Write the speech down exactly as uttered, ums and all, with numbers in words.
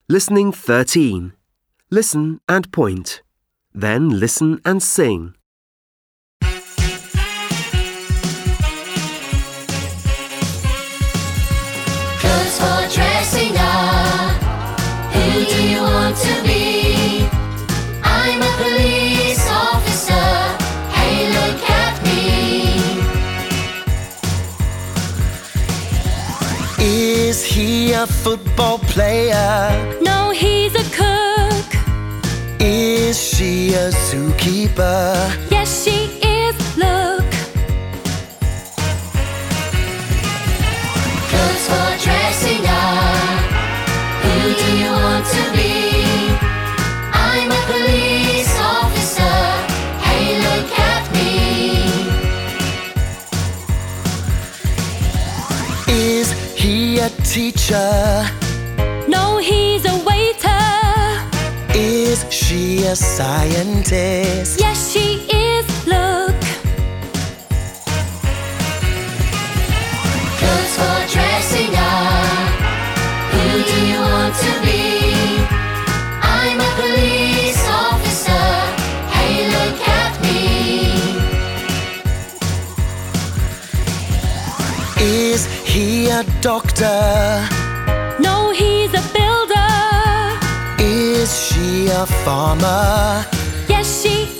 Listening thirteen. Listen and point. Then listen and sing. Clothes for dressing up. Who do you want to be? I'm a police officer. Hey, look at me. Is he a football player? No, he's a cook. Is she a zookeeper? Yes, she is. Look. Clothes for dressing up. Who do you want to be? I'm a police officer. Hey, look at me. Is he a teacher? No, he's a waiter. Is she a scientist? Yes, she is. Look. Clothes for dressing up. Who do you want to be? I'm a police officer. Hey, look at me. Is he a doctor? No, he's a builder. Is she a farmer? Yes, she